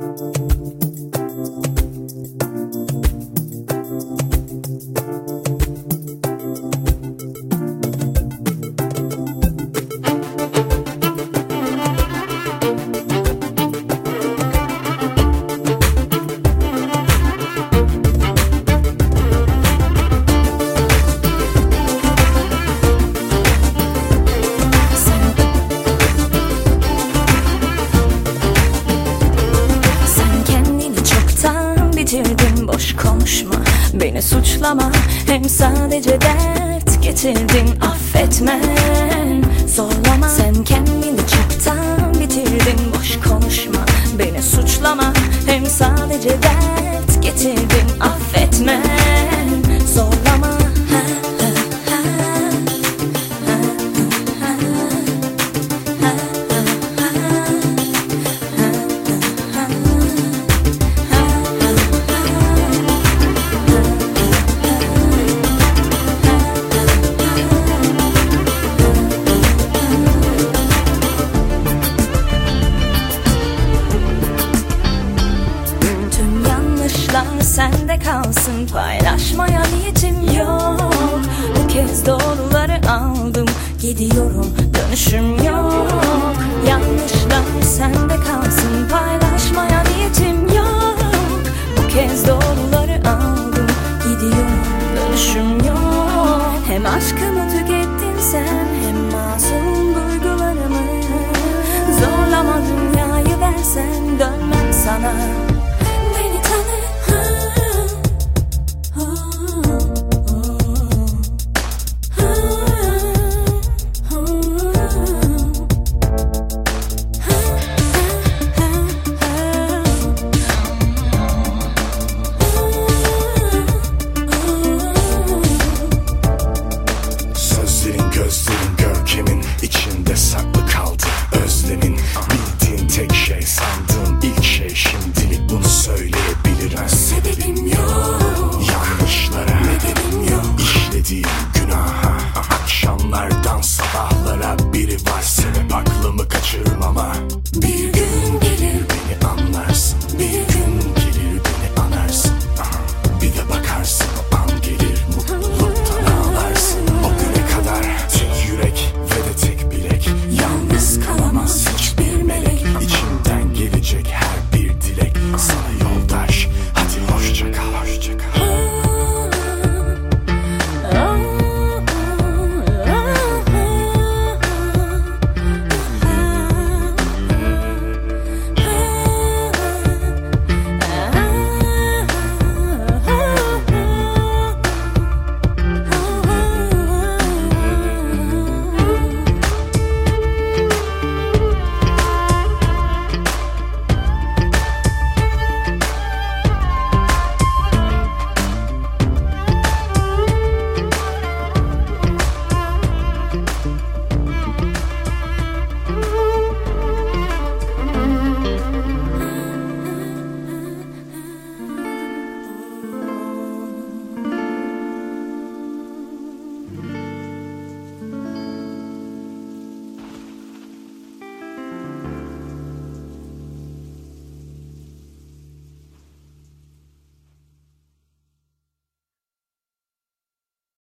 Bitirdin, boş konuşma, beni suçlama. Hem sadece dert getirdin, affetmen zorlama. Sen kendini çoktan bitirdin, boş konuşma, beni suçlama. Hem sadece dert getirdin, affetmen zorlama. Sende kalsın, paylaşmaya niyetim yok. Bu kez doğruları aldım, gidiyorum, dönüşüm yok. Yanlışlar sende kalsın, paylaşmaya niyetim yok. Bu kez doğruları aldım, gidiyorum, dönüşüm yok. Hem aşkımı tükettin sen, hem masum duygularımı. Zorlama dünyayı versen, dönmem sana. Beni tanı. Gözlerin görkemin içinde saklı kaldı özlemin. Bildiğin tek şey, sandığım ilk şey, şimdilik bunu söyleyebilirim. Sebebim yok, yanlışlara nedenim yok, işlediğim